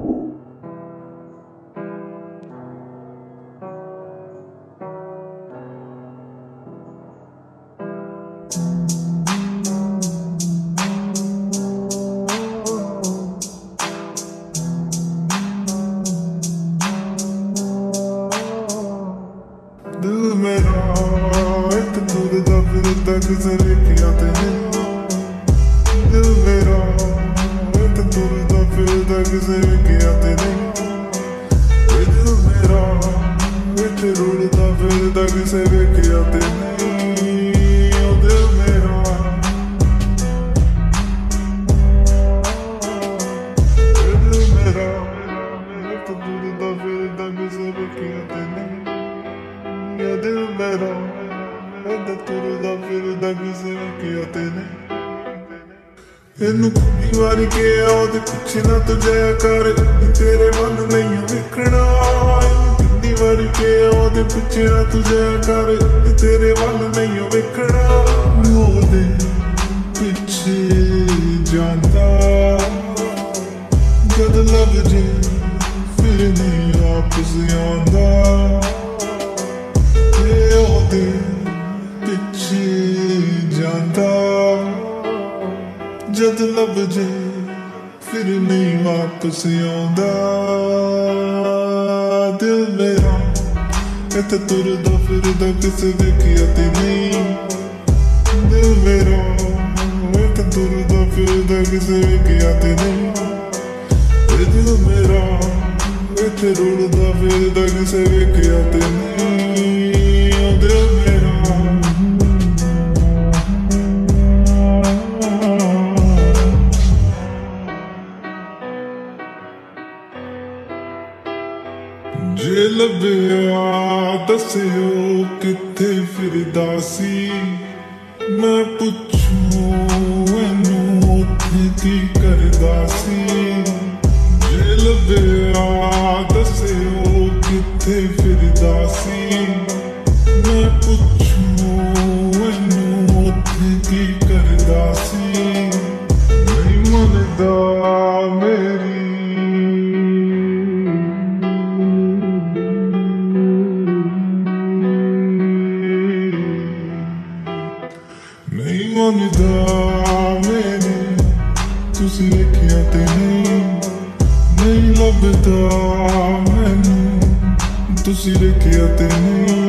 दिल मेरा एक तुरदा फिरदा किसे लेके आते नहीं। दिल मेरा एक तुरदा फिरदा किसे लेके आते नहीं। दिल मेरा एक रुड़दा फिरदा किसे लेके आते नहीं। ओ दिल मेरा एक तुरदा फिरदा किसे लेके आते नहीं। दिल मेरा तुरदा फिरदा किसे लेके आते ने। इनू कितनी वारी किहा ओहदे पिछे ना तू जाया कर, तेरे वल नहीं वेखना। इनू कितनी वारी किहा ओहदे पिछे ना तू जाया कर, तेरे वल नहीं वेखना। ओहदे पिछे जांदा जद लग जे फिर नहीं वापस आंदा। पिछे जांदा जद लब जे फिर नहीं वापस आंदा। दिल मेरा इत्थे तुरदा फिरदा किसे वेखिया ते नहीं। दिल मेरा इत्थे तुरदा फिरदा किसे वेखिया ते नहीं। दिल मेरा इत्थे रुड़दा फिरदा किसे वेखिया ते नहीं। दिल मेरा जे लभ्या दस्सियो कित्थे फिरदा सी। मैं पुछूं इनू उत्थे की करदा सी। जे लभ्या दस्सियो कित्थे फिरदा सी। मैं पुछूं इनू उत्थे की करदा सी। नहीं मनदा मेरी नहीं मनदा मेरी तुसी वेखिया ते नहीं। नहीं लभदा मैनू तुसी वेखिया ते नहीं।